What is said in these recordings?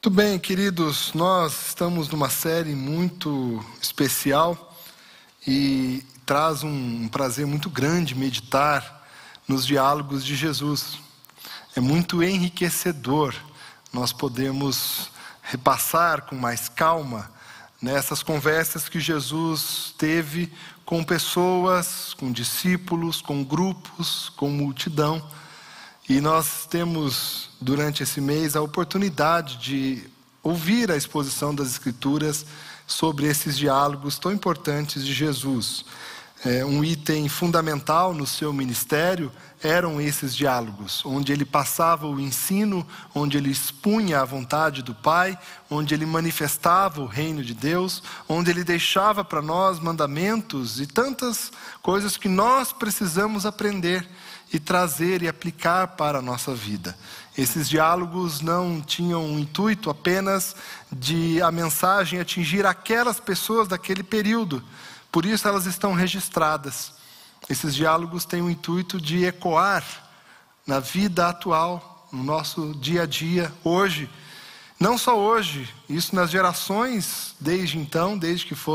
Muito bem, queridos, nós estamos numa série muito especial e traz um prazer muito grande meditar nos diálogos de Jesus. É muito enriquecedor nós podemos repassar com mais calma nessas conversas que Jesus teve com pessoas, com discípulos, com grupos, com multidão. E nós temos, durante esse mês, a oportunidade de ouvir a exposição das Escrituras sobre esses diálogos tão importantes de Jesus. Um item fundamental no seu ministério eram esses diálogos, onde ele passava o ensino, onde ele expunha a vontade do Pai, onde ele manifestava o reino de Deus, onde ele deixava para nós mandamentos e tantas coisas que nós precisamos aprender e trazer e aplicar para a nossa vida. Esses diálogos não tinham o intuito apenas de a mensagem atingir aquelas pessoas daquele período, por isso elas estão registradas. Esses diálogos têm o intuito de ecoar na vida atual, no nosso dia a dia, hoje. Não só hoje, isso nas gerações desde então, desde que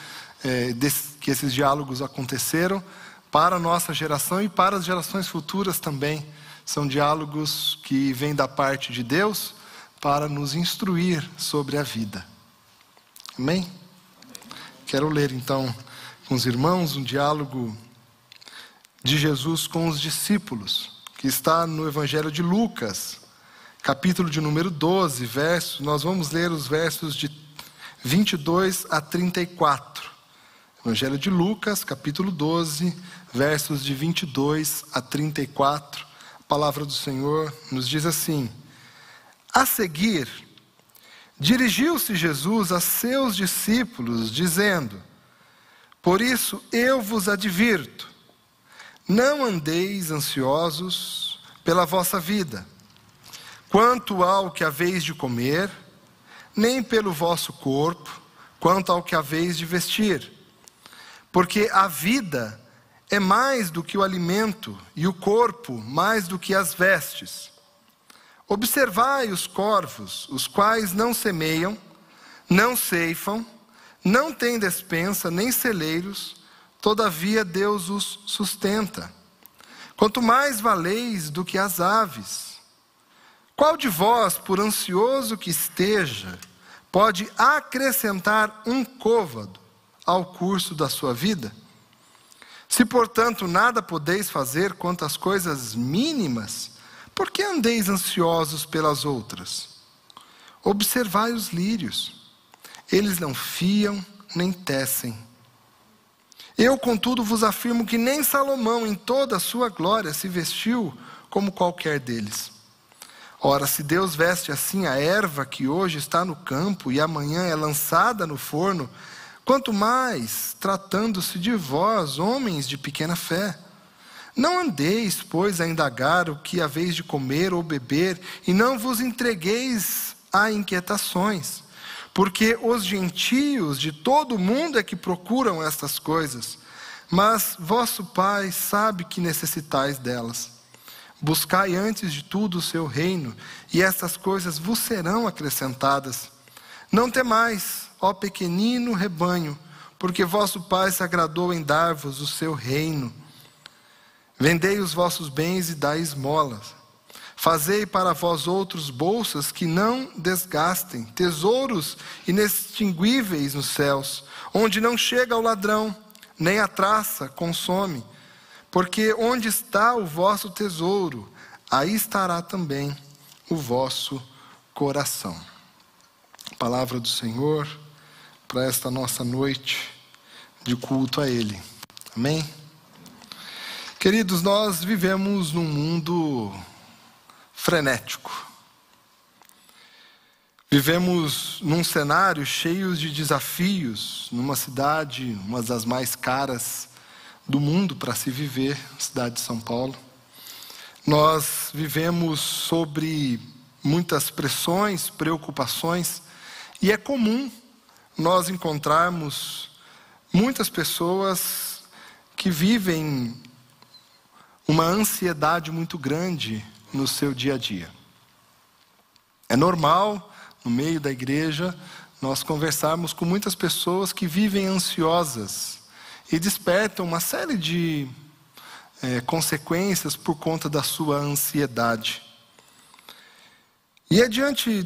que esses diálogos aconteceram, para a nossa geração e para as gerações futuras também. São diálogos que vêm da parte de Deus para nos instruir sobre a vida. Amém? Quero ler então com os irmãos um diálogo de Jesus com os discípulos, que está no Evangelho de Lucas, capítulo de número 12, nós vamos ler os versos de 22 a 34. Evangelho de Lucas, capítulo 12, versos de 22 a 34. A palavra do Senhor nos diz assim: A seguir, dirigiu-se Jesus a seus discípulos, dizendo: Por isso eu vos advirto, não andeis ansiosos pela vossa vida, quanto ao que haveis de comer, nem pelo vosso corpo, quanto ao que haveis de vestir. Porque a vida é mais do que o alimento, e o corpo mais do que as vestes. Observai os corvos, os quais não semeiam, não ceifam, não têm despensa, nem celeiros, todavia Deus os sustenta. Quanto mais valeis do que as aves. Qual de vós, por ansioso que esteja, pode acrescentar um côvado ao curso da sua vida? Se, portanto, nada podeis fazer quanto às coisas mínimas, por que andeis ansiosos pelas outras? Observai os lírios. Eles não fiam nem tecem. Eu, contudo, vos afirmo que nem Salomão, em toda a sua glória, se vestiu como qualquer deles. Ora, se Deus veste assim a erva que hoje está no campo e amanhã é lançada no forno, quanto mais, tratando-se de vós, homens de pequena fé. Não andeis, pois, a indagar o que haveis de comer ou beber, e não vos entregueis a inquietações, porque os gentios de todo o mundo é que procuram estas coisas, mas vosso Pai sabe que necessitais delas. Buscai antes de tudo o seu reino, e estas coisas vos serão acrescentadas. Não temais, ó pequenino rebanho, porque vosso Pai se agradou em dar-vos o seu reino. Vendei os vossos bens e dai esmolas. Fazei para vós outros bolsas que não desgastem, tesouros inextinguíveis nos céus, onde não chega o ladrão, nem a traça consome. Porque onde está o vosso tesouro, aí estará também o vosso coração. Palavra do Senhor para esta nossa noite de culto a Ele. Amém? Queridos, nós vivemos num mundo frenético. Vivemos num cenário cheio de desafios, numa cidade, uma das mais caras do mundo para se viver, a cidade de São Paulo. Nós vivemos sobre muitas pressões, preocupações, e é comum nós encontrarmos muitas pessoas que vivem uma ansiedade muito grande no seu dia a dia. É normal no meio da igreja, nós conversarmos com muitas pessoas que vivem ansiosas e despertam uma série de consequências por conta da sua ansiedade. E é diante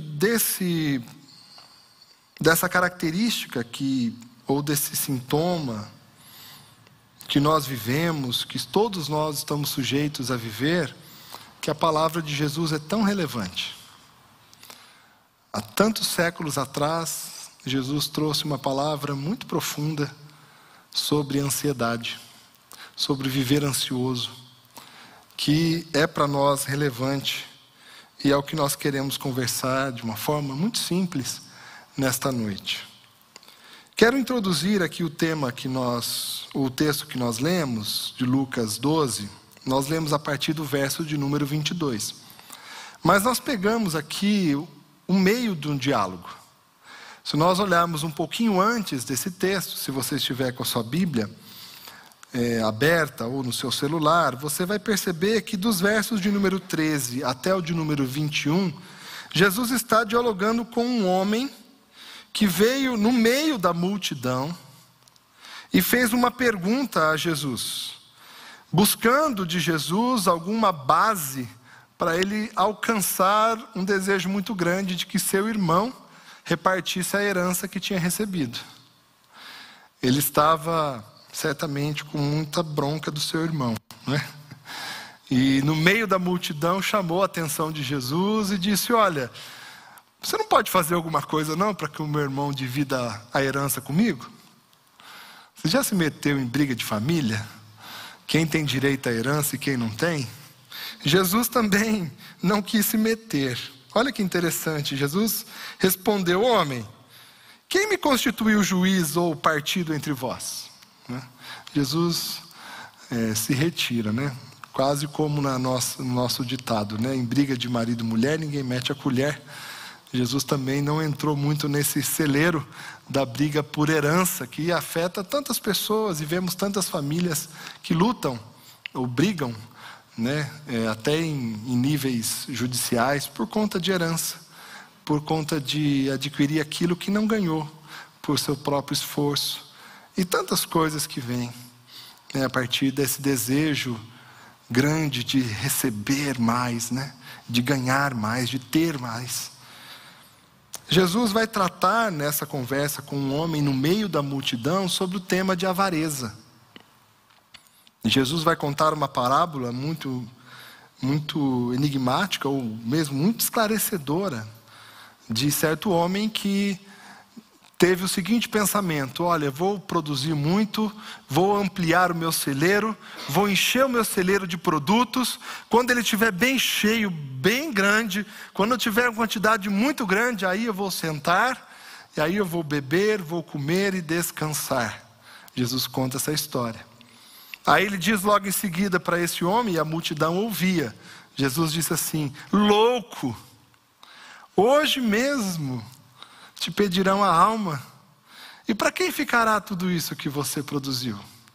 dessa característica ou desse sintoma que nós vivemos, que todos nós estamos sujeitos a viver, que a palavra de Jesus é tão relevante. Há tantos séculos atrás, Jesus trouxe uma palavra muito profunda sobre ansiedade, sobre viver ansioso, que é para nós relevante e é o que nós queremos conversar de uma forma muito simples nesta noite. Quero introduzir aqui o texto que nós lemos, de Lucas 12, nós lemos a partir do verso de número 22. Mas nós pegamos aqui o meio de um diálogo. Se nós olharmos um pouquinho antes desse texto, se você estiver com a sua Bíblia aberta ou no seu celular, você vai perceber que dos versos de número 13 até o de número 21, Jesus está dialogando com um homem que veio no meio da multidão e fez uma pergunta a Jesus, buscando de Jesus alguma base para ele alcançar um desejo muito grande de que seu irmão repartisse a herança que tinha recebido. Ele estava certamente com muita bronca do seu irmão, né? E no meio da multidão chamou a atenção de Jesus e disse: olha, você não pode fazer alguma coisa não para que o meu irmão divida a herança comigo? Você já se meteu em briga de família? Quem tem direito à herança e quem não tem? Jesus também não quis se meter. Olha que interessante, Jesus respondeu: homem, quem me constituiu juiz ou partido entre vós? Jesus se retira, né? Quase como no nosso ditado, né? Em briga de marido e mulher, ninguém mete a colher. Jesus também não entrou muito nesse celeiro da briga por herança, que afeta tantas pessoas, e vemos tantas famílias que lutam ou brigam, né? Até em níveis judiciais, por conta de herança, por conta de adquirir aquilo que não ganhou, por seu próprio esforço, e tantas coisas que vêm, né? A partir desse desejo grande de receber mais, né? De ganhar mais, de ter mais. Jesus vai tratar nessa conversa com um homem no meio da multidão sobre o tema de avareza. Jesus vai contar uma parábola muito enigmática, ou mesmo muito esclarecedora, de certo homem que teve o seguinte pensamento: olha, vou produzir muito, vou ampliar o meu celeiro, vou encher o meu celeiro de produtos. Quando ele estiver bem cheio, bem grande, quando eu tiver uma quantidade muito grande, aí eu vou sentar, e aí eu vou beber, vou comer e descansar. Jesus conta essa história. Aí ele diz logo em seguida para esse homem, e a multidão ouvia. Jesus disse assim: louco, hoje mesmo te pedirão a alma, e para quem ficará tudo isso que você produziu?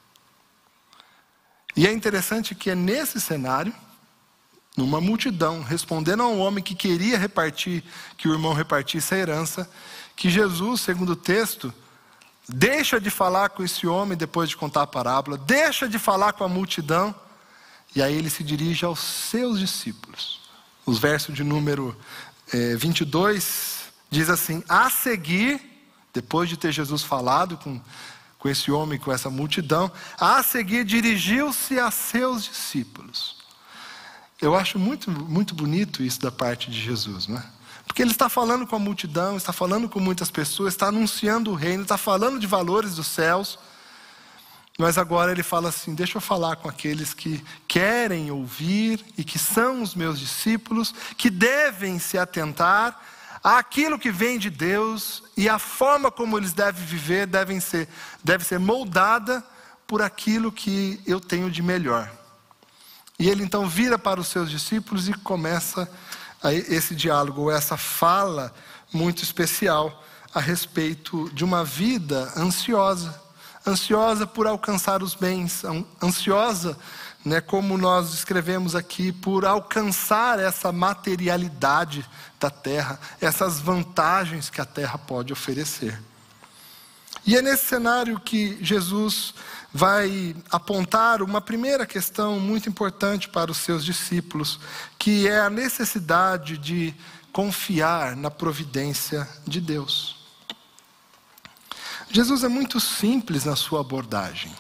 E é interessante que é nesse cenário, numa multidão, respondendo a um homem que queria que o irmão repartisse a herança, que Jesus, segundo o texto, deixa de falar com esse homem depois de contar a parábola, deixa de falar com a multidão, e aí ele se dirige aos seus discípulos. Os versos de número 22 diz assim: a seguir, depois de ter Jesus falado com esse homem, com essa multidão, a seguir dirigiu-se a seus discípulos. Eu acho muito, muito bonito isso da parte de Jesus, não é? Porque ele está falando com a multidão, está falando com muitas pessoas, está anunciando o reino, está falando de valores dos céus, mas agora ele fala assim: deixa eu falar com aqueles que querem ouvir e que são os meus discípulos, que devem se atentar àquilo que vem de Deus, e a forma como eles devem viver deve ser moldada por aquilo que eu tenho de melhor. E ele então vira para os seus discípulos e começa esse diálogo, ou essa fala muito especial a respeito de uma vida ansiosa por alcançar os bens, ansiosa né, como nós descrevemos aqui, por alcançar essa materialidade da terra, essas vantagens que a terra pode oferecer. E é nesse cenário que Jesus vai apontar uma primeira questão muito importante para os seus discípulos, que é a necessidade de confiar na providência de Deus. Jesus é muito simples na sua abordagem.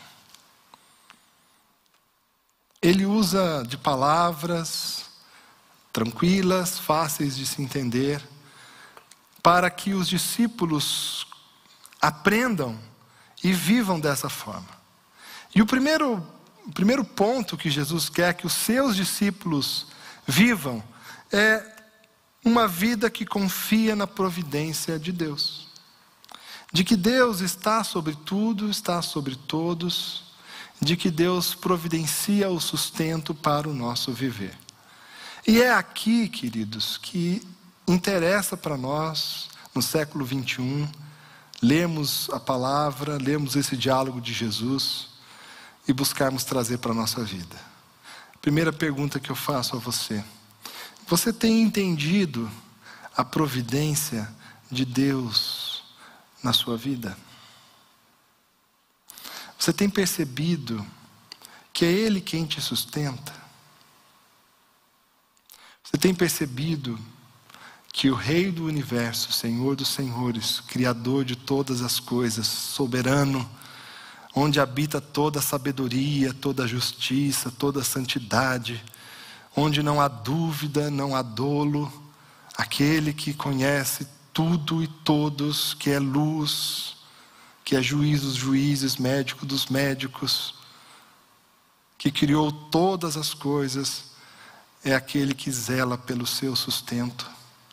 Ele usa de palavras tranquilas, fáceis de se entender, para que os discípulos aprendam e vivam dessa forma. E o primeiro ponto que Jesus quer que os seus discípulos vivam é uma vida que confia na providência de Deus. De que Deus está sobre tudo, está sobre todos, de que Deus providencia o sustento para o nosso viver. E é aqui, queridos, que interessa para nós, no século 21, lermos a palavra, lermos esse diálogo de Jesus e buscarmos trazer para a nossa vida. Primeira pergunta que eu faço a você: você tem entendido a providência de Deus na sua vida? Você tem percebido que é Ele quem te sustenta? Você tem percebido que o Rei do Universo, Senhor dos Senhores, Criador de todas as coisas, soberano, onde habita toda a sabedoria, toda a justiça, toda a santidade, onde não há dúvida, não há dolo, aquele que conhece tudo e todos, que é luz, que é juiz dos juízes, médico dos médicos, que criou todas as coisas, é aquele que zela pelo seu sustento.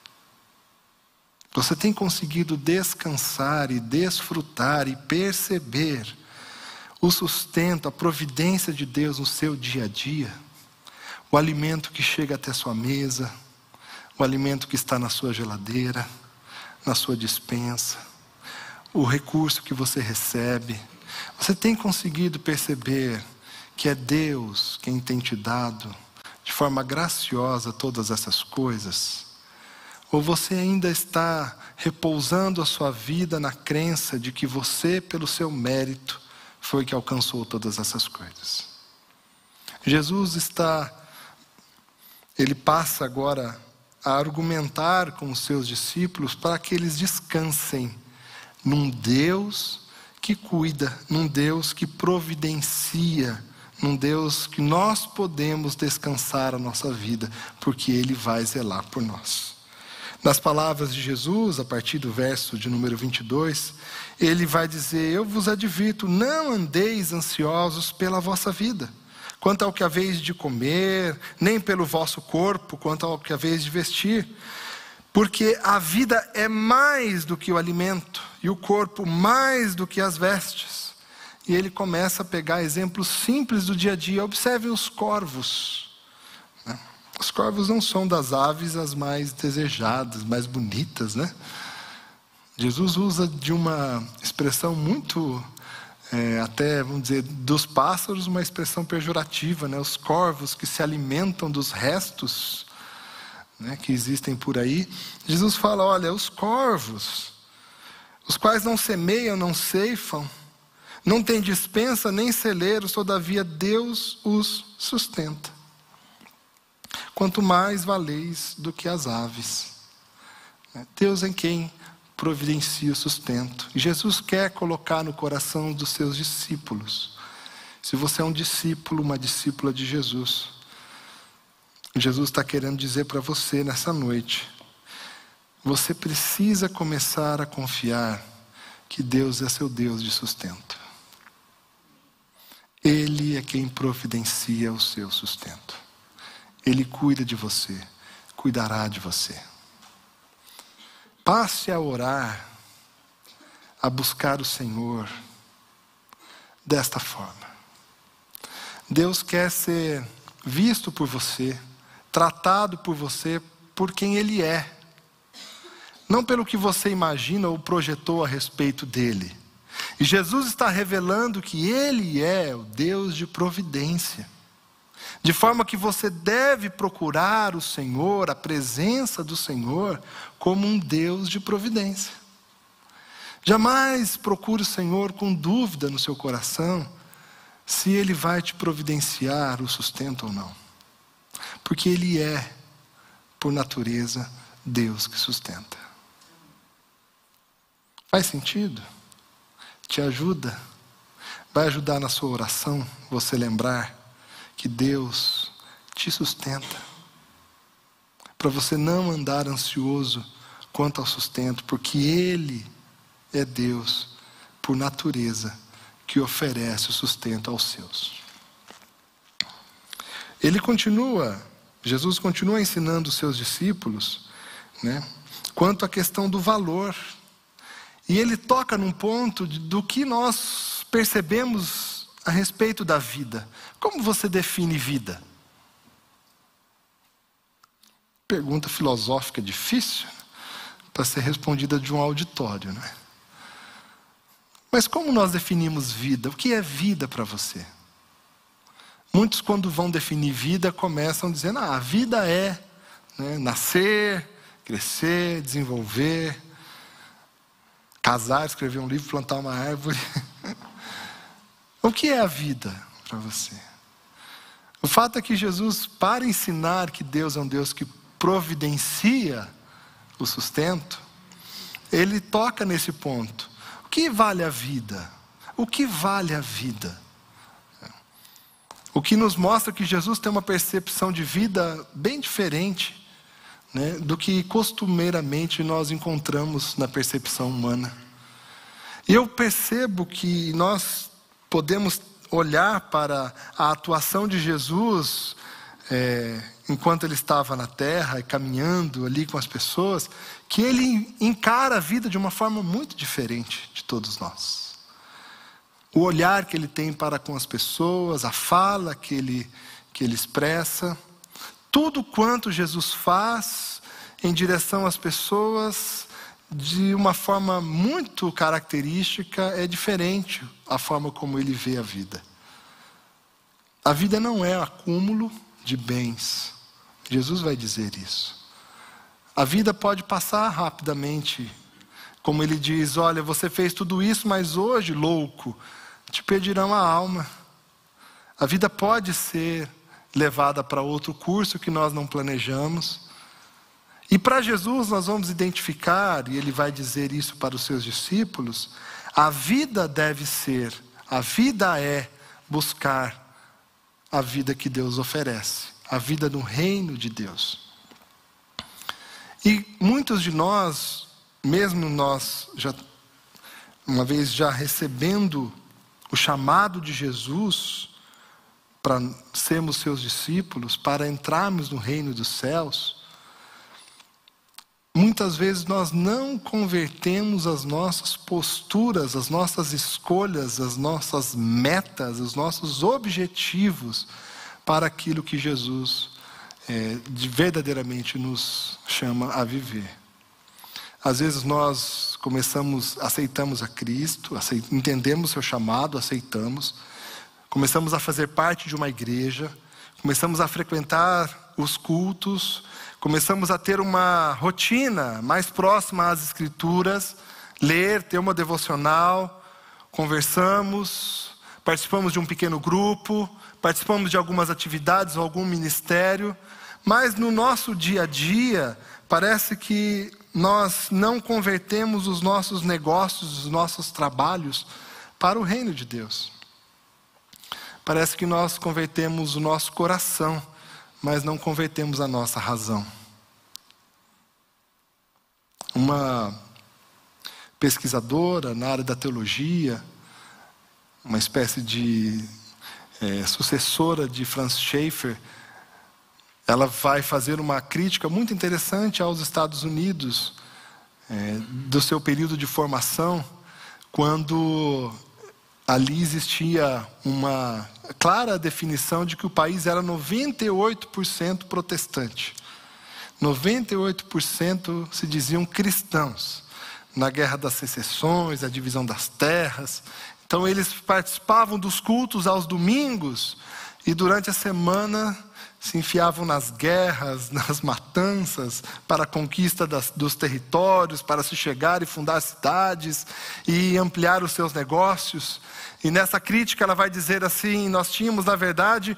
Você tem conseguido descansar e desfrutar e perceber o sustento, a providência de Deus no seu dia a dia? O alimento que chega até sua mesa, o alimento que está na sua geladeira, na sua despensa, o recurso que você recebe. Você tem conseguido perceber que é Deus quem tem te dado de forma graciosa todas essas coisas? Ou você ainda está repousando a sua vida na crença de que você, pelo seu mérito, foi que alcançou todas essas coisas? Jesus ele passa agora a argumentar com os seus discípulos para que eles descansem num Deus que cuida, num Deus que providencia, num Deus que nós podemos descansar a nossa vida, porque Ele vai zelar por nós. Nas palavras de Jesus, a partir do verso de número 22, Ele vai dizer: eu vos advirto, não andeis ansiosos pela vossa vida, quanto ao que haveis de comer, nem pelo vosso corpo, quanto ao que haveis de vestir. Porque a vida é mais do que o alimento, e o corpo mais do que as vestes. E ele começa a pegar exemplos simples do dia a dia. Observem os corvos. Os corvos não são das aves as mais desejadas, mais bonitas, né? Jesus usa de uma expressão muito, até, vamos dizer, dos pássaros, uma expressão pejorativa, né? Os corvos que se alimentam dos restos, né, que existem por aí. Jesus fala: olha, os corvos, os quais não semeiam, não ceifam, não têm despensa nem celeiros, todavia Deus os sustenta. Quanto mais valeis do que as aves. Deus é quem providencia o sustento. E Jesus quer colocar no coração dos seus discípulos. Se você é um discípulo, uma discípula de Jesus, Jesus está querendo dizer para você nessa noite: você precisa começar a confiar que Deus é seu Deus de sustento. Ele é quem providencia o seu sustento. Ele cuida de você, cuidará de você. Passe a orar, a buscar o Senhor desta forma. Deus quer ser visto por você, tratado por você por quem Ele é, não pelo que você imagina ou projetou a respeito dele. E Jesus está revelando que Ele é o Deus de providência. De forma que você deve procurar o Senhor, a presença do Senhor, como um Deus de providência. Jamais procure o Senhor com dúvida no seu coração se Ele vai te providenciar o sustento ou não. Porque Ele é, por natureza, Deus que sustenta. Faz sentido? Te ajuda? Vai ajudar na sua oração você lembrar que Deus te sustenta, para você não andar ansioso quanto ao sustento, porque Ele é Deus, por natureza, que oferece o sustento aos seus. Jesus continua ensinando os seus discípulos, quanto à questão do valor. E Ele toca num ponto do que nós percebemos a respeito da vida. Como você define vida? Pergunta filosófica difícil para ser respondida de um auditório, né? Mas como nós definimos vida? O que é vida para você? Muitos, quando vão definir vida, começam dizendo: a vida é nascer, crescer, desenvolver, casar, escrever um livro, plantar uma árvore. O que é a vida para você? O fato é que Jesus, para ensinar que Deus é um Deus que providencia o sustento, Ele toca nesse ponto. O que vale a vida? O que vale a vida? O que nos mostra que Jesus tem uma percepção de vida bem diferente, do que costumeiramente nós encontramos na percepção humana. E eu percebo que nós podemos olhar para a atuação de Jesus enquanto Ele estava na terra, caminhando ali com as pessoas, que Ele encara a vida de uma forma muito diferente de todos nós. O olhar que Ele tem para com as pessoas, a fala que Ele expressa, tudo quanto Jesus faz em direção às pessoas, de uma forma muito característica, é diferente a forma como Ele vê a vida. A vida não é acúmulo de bens. Jesus vai dizer isso. A vida pode passar rapidamente. Como Ele diz: olha, você fez tudo isso, mas hoje, louco, te pedirão a alma. A vida pode ser levada para outro curso que nós não planejamos. E para Jesus nós vamos identificar, e Ele vai dizer isso para os seus discípulos, a vida é buscar a vida que Deus oferece, a vida no reino de Deus. E muitos de nós, mesmo nós, uma vez já recebendo o chamado de Jesus, para sermos seus discípulos, para entrarmos no reino dos céus, muitas vezes nós não convertemos as nossas posturas, as nossas escolhas, as nossas metas, os nossos objetivos para aquilo que Jesus verdadeiramente nos chama a viver. Às vezes nós aceitamos a Cristo, entendemos o seu chamado, aceitamos, começamos a fazer parte de uma igreja, começamos a frequentar os cultos, começamos a ter uma rotina mais próxima às Escrituras, ler, ter uma devocional, conversamos, participamos de um pequeno grupo, participamos de algumas atividades ou algum ministério, mas no nosso dia a dia, parece que nós não convertemos os nossos negócios, os nossos trabalhos para o reino de Deus. Parece que nós convertemos o nosso coração, mas não convertemos a nossa razão. Uma pesquisadora na área da teologia, uma espécie de sucessora de Franz Schaeffer, ela vai fazer uma crítica muito interessante aos Estados Unidos, do seu período de formação, quando ali existia uma clara definição de que o país era 98% protestante. 98% se diziam cristãos. Na Guerra das Secessões, a divisão das terras. Então eles participavam dos cultos aos domingos e durante a semana se enfiavam nas guerras, nas matanças, para a conquista dos territórios, para se chegar e fundar cidades e ampliar os seus negócios. E nessa crítica ela vai dizer assim: nós tínhamos na verdade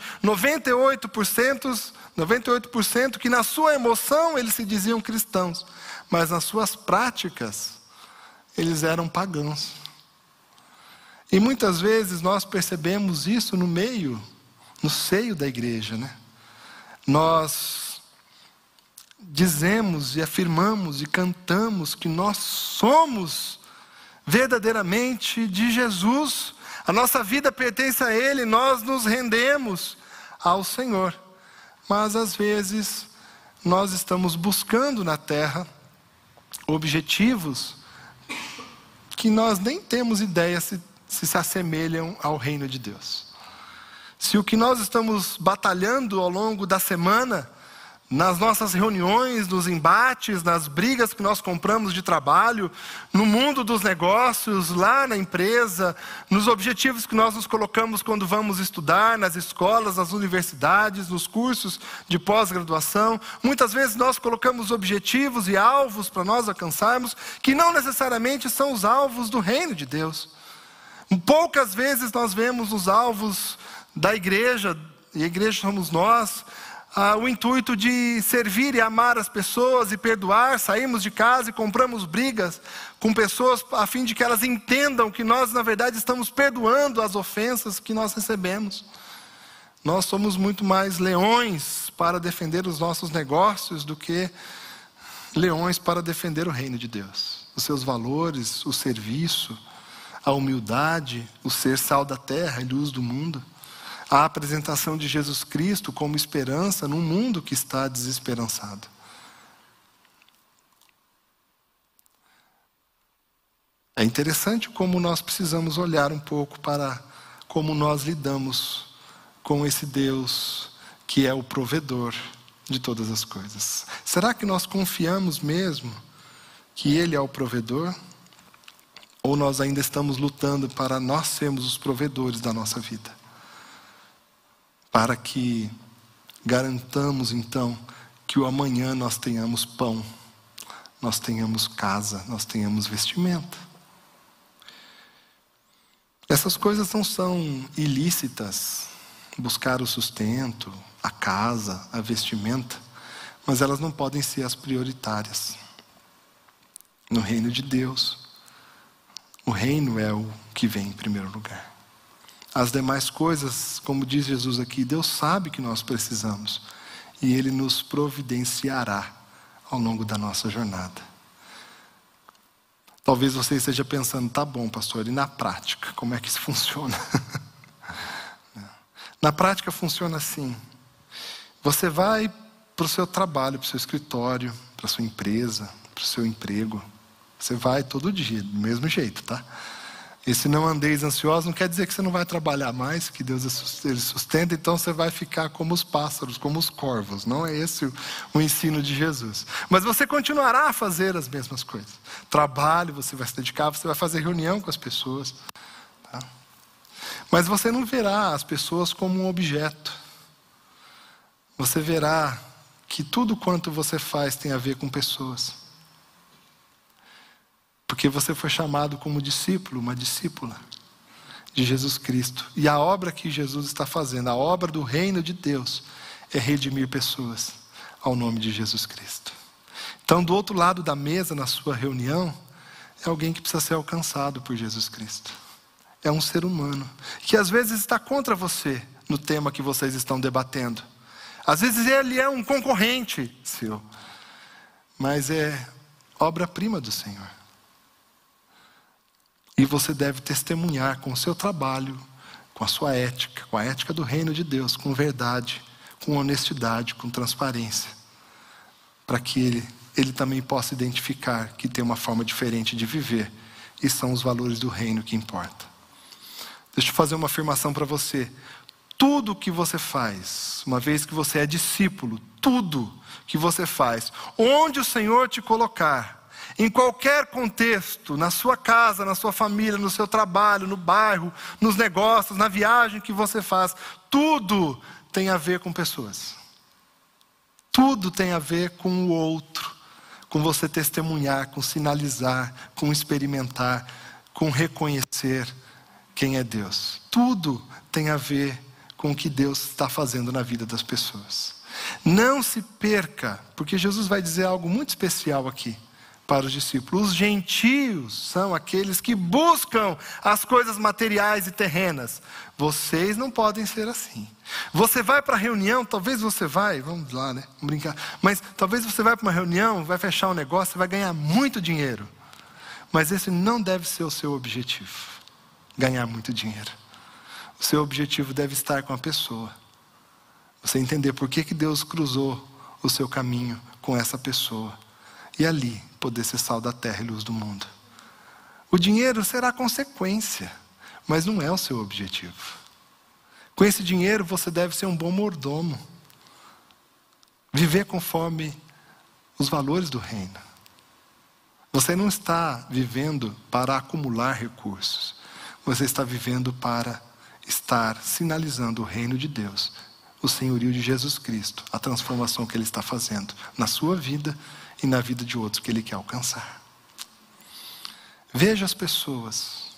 98% que na sua emoção eles se diziam cristãos, mas nas suas práticas eles eram pagãos. E muitas vezes nós percebemos isso no seio da igreja, né? Nós dizemos e afirmamos e cantamos que nós somos verdadeiramente de Jesus. A nossa vida pertence a Ele, nós nos rendemos ao Senhor. Mas às vezes nós estamos buscando na terra objetivos que nós nem temos ideia se assemelham ao reino de Deus. Se o que nós estamos batalhando ao longo da semana, nas nossas reuniões, nos embates, nas brigas que nós compramos de trabalho, no mundo dos negócios, lá na empresa, nos objetivos que nós nos colocamos quando vamos estudar, nas escolas, nas universidades, nos cursos de pós-graduação, muitas vezes nós colocamos objetivos e alvos para nós alcançarmos, que não necessariamente são os alvos do reino de Deus. Poucas vezes nós vemos os alvos da igreja, e a igreja somos nós, o intuito de servir e amar as pessoas e perdoar. Saímos de casa e compramos brigas com pessoas a fim de que elas entendam que nós na verdade estamos perdoando as ofensas que nós recebemos. Nós somos muito mais leões para defender os nossos negócios do que leões para defender o reino de Deus, os seus valores, o serviço, a humildade, o ser sal da terra e luz do mundo. A apresentação de Jesus Cristo como esperança num mundo que está desesperançado. É interessante como nós precisamos olhar um pouco para como nós lidamos com esse Deus que é o provedor de todas as coisas. Será que nós confiamos mesmo que Ele é o provedor? Ou nós ainda estamos lutando para nós sermos os provedores da nossa vida? Para que garantamos então que o amanhã nós tenhamos pão, nós tenhamos casa, nós tenhamos vestimenta. Essas coisas não são ilícitas, buscar o sustento, a casa, a vestimenta, mas elas não podem ser as prioritárias. No reino de Deus, o reino é o que vem em primeiro lugar. As demais coisas, como diz Jesus aqui, Deus sabe que nós precisamos. E Ele nos providenciará ao longo da nossa jornada. Talvez você esteja pensando: tá bom, pastor, e na prática, como é que isso funciona? Na prática funciona assim. Você vai para o seu trabalho, para o seu escritório, para a sua empresa, para o seu emprego. Você vai todo dia, do mesmo jeito, tá? Esse não andeis ansiosos não quer dizer que você não vai trabalhar mais, que Deus Ele sustenta, então você vai ficar como os pássaros, como os corvos. Não é esse o ensino de Jesus. Mas você continuará a fazer as mesmas coisas. Trabalho, você vai se dedicar, você vai fazer reunião com as pessoas. Tá? Mas você não verá as pessoas como um objeto. Você verá que tudo quanto você faz tem a ver com pessoas. Porque você foi chamado como discípulo, uma discípula de Jesus Cristo. E a obra que Jesus está fazendo, a obra do reino de Deus, é redimir pessoas ao nome de Jesus Cristo. Então, do outro lado da mesa, na sua reunião, é alguém que precisa ser alcançado por Jesus Cristo. É um ser humano, que às vezes está contra você no tema que vocês estão debatendo. Às vezes ele é um concorrente seu, mas é obra-prima do Senhor. E você deve testemunhar com o seu trabalho, com a sua ética, com a ética do reino de Deus, com verdade, com honestidade, com transparência, para que ele também possa identificar que tem uma forma diferente de viver, e são os valores do reino que importam. Deixa eu fazer uma afirmação para você. Tudo que você faz, uma vez que você é discípulo, tudo que você faz, onde o Senhor te colocar, em qualquer contexto, na sua casa, na sua família, no seu trabalho, no bairro, nos negócios, na viagem que você faz, tudo tem a ver com pessoas. Tudo tem a ver com o outro, com você testemunhar, com sinalizar, com experimentar, com reconhecer quem é Deus. Tudo tem a ver com o que Deus está fazendo na vida das pessoas. Não se perca, porque Jesus vai dizer algo muito especial aqui para os discípulos. Os gentios são aqueles que buscam as coisas materiais e terrenas. Vocês não podem ser assim. Você vai para a reunião, talvez você vamos lá, né? Vamos brincar. Mas talvez você vai para uma reunião, vai fechar um negócio, vai ganhar muito dinheiro. Mas esse não deve ser o seu objetivo, ganhar muito dinheiro. O seu objetivo deve estar com a pessoa. Você entender por que Deus cruzou o seu caminho com essa pessoa. E ali poder ser sal da terra e luz do mundo. O dinheiro será consequência, mas não é o seu objetivo. Com esse dinheiro você deve ser um bom mordomo. Viver conforme os valores do reino. Você não está vivendo para acumular recursos. Você está vivendo para estar sinalizando o reino de Deus, o senhorio de Jesus Cristo, a transformação que Ele está fazendo na sua vida e na vida de outros que Ele quer alcançar. Veja as pessoas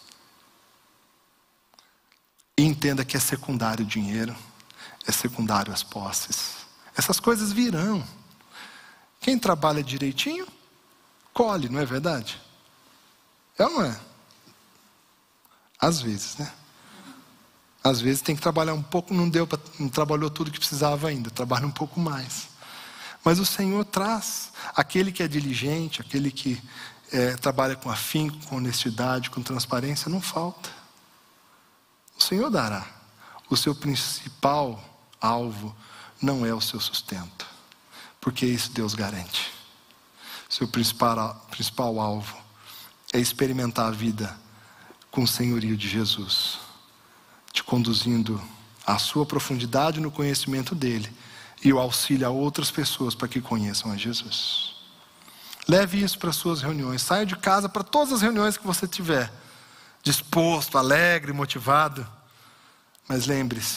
e entenda que é secundário o dinheiro, é secundário as posses. Essas coisas virão. Quem trabalha direitinho, colhe, não é verdade? É ou não é? Às vezes, né? Às vezes tem que trabalhar um pouco, não trabalhou tudo que precisava ainda, trabalha um pouco mais. Mas o Senhor traz aquele que é diligente, aquele que trabalha com afinco, com honestidade, com transparência, não falta. O Senhor dará. O seu principal alvo não é o seu sustento, porque isso Deus garante. O seu principal alvo é experimentar a vida com o senhorio de Jesus, te conduzindo à sua profundidade no conhecimento dele e o auxílio a outras pessoas para que conheçam a Jesus. Leve isso para as suas reuniões. Saia de casa para todas as reuniões que você tiver, disposto, alegre, motivado. Mas lembre-se,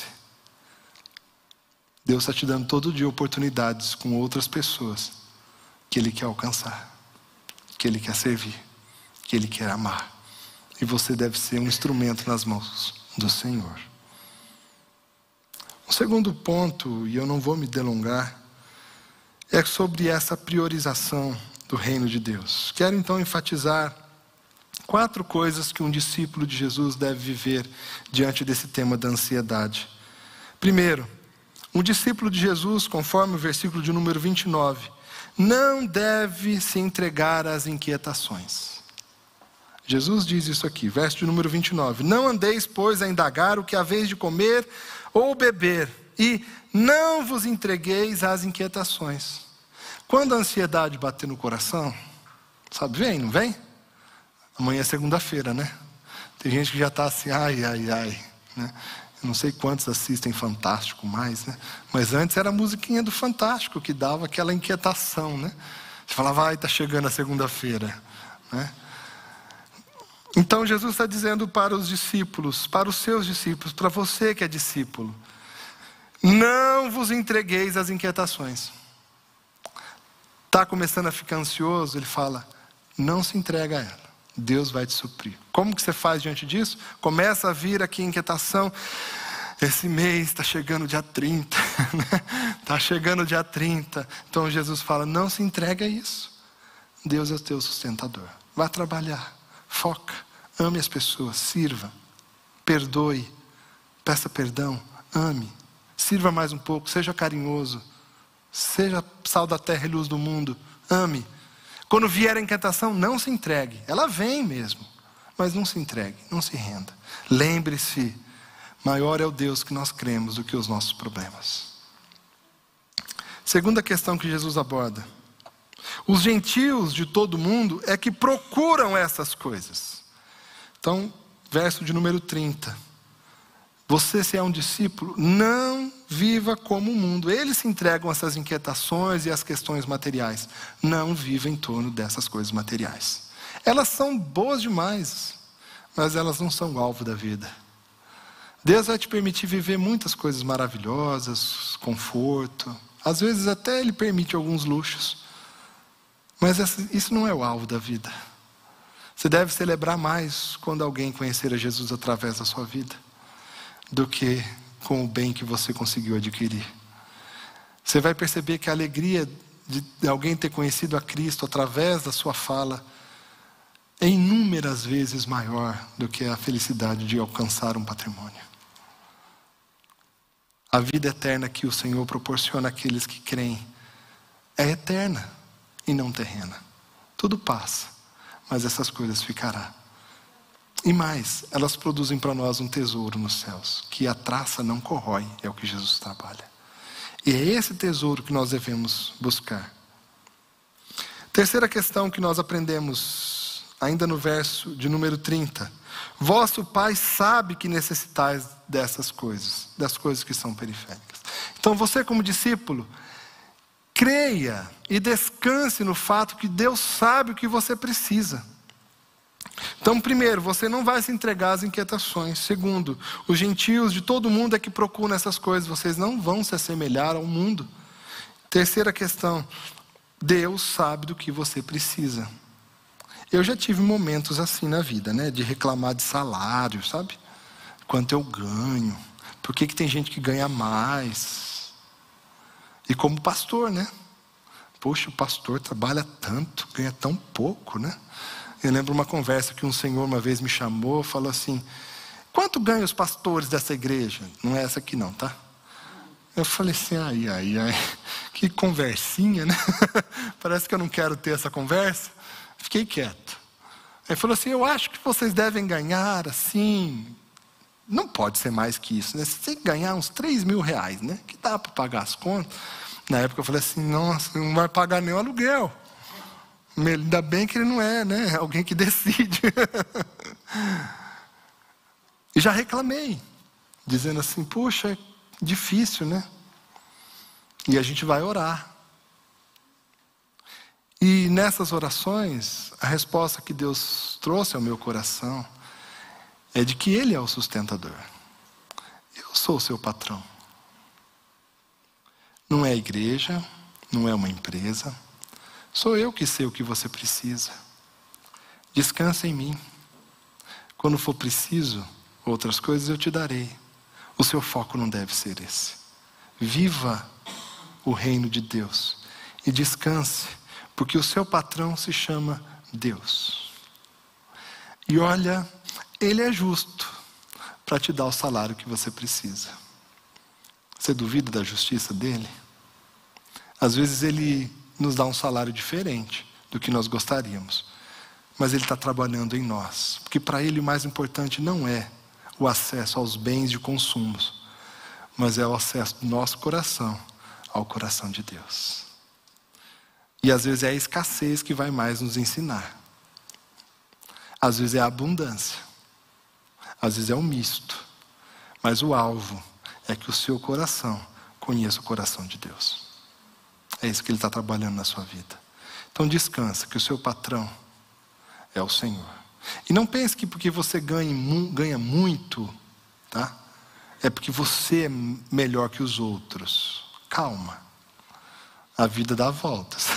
Deus está te dando todo dia oportunidades com outras pessoas que Ele quer alcançar, que Ele quer servir, que Ele quer amar. E você deve ser um instrumento nas mãos do Senhor. O segundo ponto, e eu não vou me delongar, é sobre essa priorização do reino de Deus. Quero então enfatizar 4 coisas que um discípulo de Jesus deve viver diante desse tema da ansiedade. Primeiro, um discípulo de Jesus, conforme o versículo de número 29, não deve se entregar às inquietações. Jesus diz isso aqui, verso de número 29. Não andeis, pois, a indagar o que haveis de comer ou beber, e não vos entregueis às inquietações. Quando a ansiedade bater no coração, sabe, vem, não vem? Amanhã é segunda-feira, né? Tem gente que já está assim, ai, né? Eu não sei quantos assistem Fantástico mais, né? Mas antes era a musiquinha do Fantástico que dava aquela inquietação, né? Você falava, está chegando a segunda-feira, né? Então Jesus está dizendo para os discípulos, para os seus discípulos, para você que é discípulo, não vos entregueis às inquietações. Está começando a ficar ansioso, ele fala, não se entrega a ela, Deus vai te suprir. Como que você faz diante disso? Começa a vir aqui inquietação, esse mês está chegando o dia 30, está chegando o dia 30, então Jesus fala, não se entregue a isso, Deus é o teu sustentador, vá trabalhar, foca, ame as pessoas, sirva, perdoe, peça perdão, ame, sirva mais um pouco, seja carinhoso, seja sal da terra e luz do mundo, ame. Quando vier a inquietação, não se entregue, ela vem mesmo, mas não se entregue, não se renda. Lembre-se, maior é o Deus que nós cremos do que os nossos problemas. Segunda questão que Jesus aborda, os gentios de todo mundo é que procuram essas coisas. Então, verso de número 30. Você, se é um discípulo, não viva como o mundo. Eles se entregam a essas inquietações e às questões materiais. Não viva em torno dessas coisas materiais. Elas são boas demais, mas elas não são o alvo da vida. Deus vai te permitir viver muitas coisas maravilhosas, conforto. Às vezes até Ele permite alguns luxos. Mas isso não é o alvo da vida. Você deve celebrar mais quando alguém conhecer a Jesus através da sua vida, do que com o bem que você conseguiu adquirir. Você vai perceber que a alegria de alguém ter conhecido a Cristo através da sua fala é inúmeras vezes maior do que a felicidade de alcançar um patrimônio. A vida eterna que o Senhor proporciona àqueles que creem é eterna e não terrena. Tudo passa, mas essas coisas ficarão. E mais, elas produzem para nós um tesouro nos céus, que a traça não corrói, é o que Jesus trabalha. E é esse tesouro que nós devemos buscar. Terceira questão que nós aprendemos, ainda no verso de número 30. Vosso Pai sabe que necessitais dessas coisas, das coisas que são periféricas. Então você, como discípulo, creia e descanse no fato que Deus sabe o que você precisa. Então, primeiro, você não vai se entregar às inquietações. Segundo, os gentios de todo mundo é que procuram essas coisas. Vocês não vão se assemelhar ao mundo. Terceira questão, Deus sabe do que você precisa. Eu já tive momentos assim na vida, né? De reclamar de salário, sabe? Quanto eu ganho. Por que tem gente que ganha mais? E como pastor, né? Poxa, o pastor trabalha tanto, ganha tão pouco, né? Eu lembro uma conversa que um senhor uma vez me chamou, falou assim: quanto ganham os pastores dessa igreja? Não é essa aqui não, tá? Eu falei assim, ai, que conversinha, né? Parece que eu não quero ter essa conversa. Fiquei quieto. Ele falou assim, eu acho que vocês devem ganhar assim, não pode ser mais que isso, né? Você tem que ganhar uns 3 mil reais, né? Que dá para pagar as contas. Na época eu falei assim, nossa, não vai pagar nem o aluguel. Ainda bem que ele não é, né? Alguém que decide. E já reclamei, dizendo assim, puxa, é difícil, né? E a gente vai orar. E nessas orações, a resposta que Deus trouxe ao meu coração é de que Ele é o sustentador. Eu sou o seu patrão. Não é a igreja, não é uma empresa. Sou eu que sei o que você precisa. Descansa em mim. Quando for preciso, outras coisas eu te darei. O seu foco não deve ser esse. Viva o reino de Deus e descanse, porque o seu patrão se chama Deus. E olha, Ele é justo para te dar o salário que você precisa. Você duvida da justiça dele? Às vezes Ele nos dá um salário diferente do que nós gostaríamos, mas Ele está trabalhando em nós, porque para Ele o mais importante não é o acesso aos bens de consumo, mas é o acesso do nosso coração ao coração de Deus. E às vezes é a escassez que vai mais nos ensinar. Às vezes é a abundância. Às vezes é um misto. Mas o alvo é que o seu coração conheça o coração de Deus. É isso que Ele está trabalhando na sua vida. Então descansa, que o seu patrão é o Senhor. E não pense que porque você ganha muito, tá? É porque você é melhor que os outros. Calma. A vida dá voltas.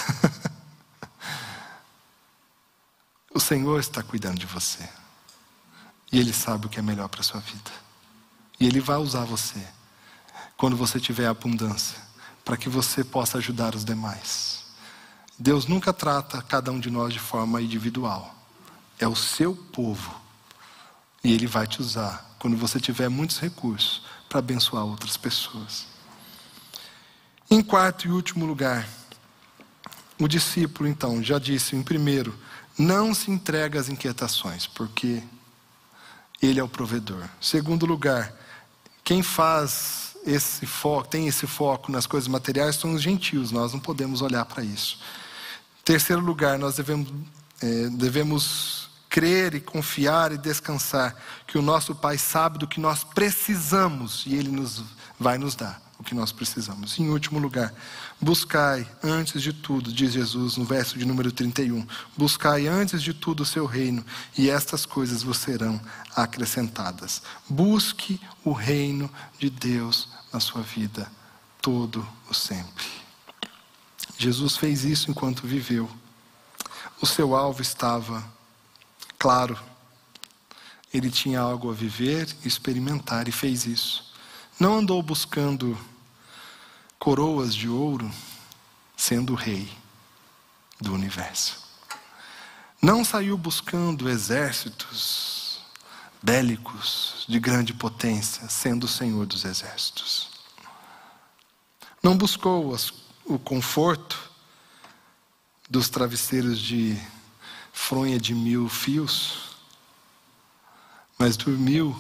O Senhor está cuidando de você. E Ele sabe o que é melhor para a sua vida. E Ele vai usar você, quando você tiver abundância, para que você possa ajudar os demais. Deus nunca trata cada um de nós de forma individual. É o seu povo. E Ele vai te usar, quando você tiver muitos recursos, para abençoar outras pessoas. Em quarto e último lugar, o discípulo, então, já disse, em primeiro, não se entrega às inquietações, porque Ele é o provedor. Segundo lugar, quem faz esse foco, tem esse foco nas coisas materiais são os gentios, nós não podemos olhar para isso. Terceiro lugar, nós devemos crer e confiar e descansar que o nosso Pai sabe do que nós precisamos e Ele vai nos dar o que nós precisamos. Em último lugar, buscai antes de tudo, diz Jesus no verso de número 31, buscai antes de tudo o seu reino e estas coisas vos serão acrescentadas. Busque o reino de Deus na sua vida, todo o sempre. Jesus fez isso enquanto viveu. O seu alvo estava claro. Ele tinha algo a viver e experimentar e fez isso. Não andou buscando coroas de ouro, sendo o rei do universo. Não saiu buscando exércitos bélicos de grande potência, sendo o Senhor dos exércitos. Não buscou o conforto dos travesseiros de fronha de 1000 fios, mas dormiu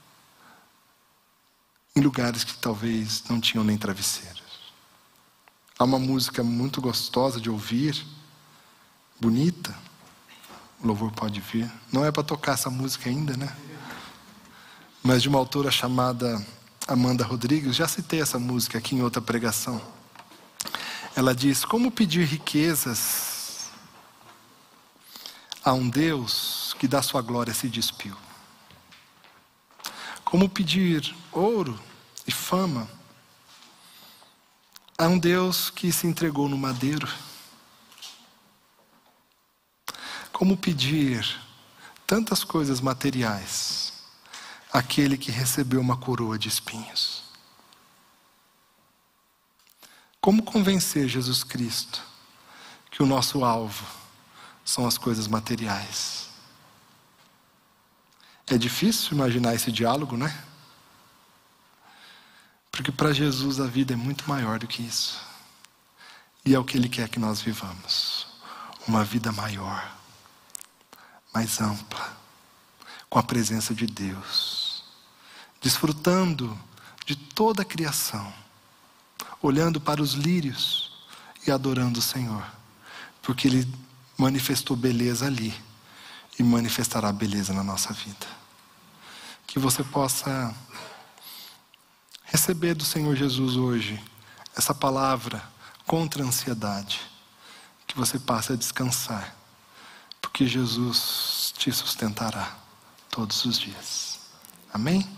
em lugares que talvez não tinham nem travesseiros. Há uma música muito gostosa de ouvir, bonita, o louvor pode vir. Não é para tocar essa música ainda, né? Mas de uma autora chamada Amanda Rodrigues, já citei essa música aqui em outra pregação. Ela diz: como pedir riquezas a um Deus que da sua glória se despiu? Como pedir ouro e fama a um Deus que se entregou no madeiro? Como pedir tantas coisas materiais àquele que recebeu uma coroa de espinhos? Como convencer Jesus Cristo que o nosso alvo são as coisas materiais? É difícil imaginar esse diálogo, né? Porque para Jesus a vida é muito maior do que isso. E é o que Ele quer que nós vivamos. Uma vida maior, mais ampla, com a presença de Deus. Desfrutando de toda a criação. Olhando para os lírios e adorando o Senhor. Porque Ele manifestou beleza ali. E manifestará beleza na nossa vida. Que você possa receber do Senhor Jesus hoje essa palavra contra a ansiedade. Que você passe a descansar. Porque Jesus te sustentará todos os dias. Amém?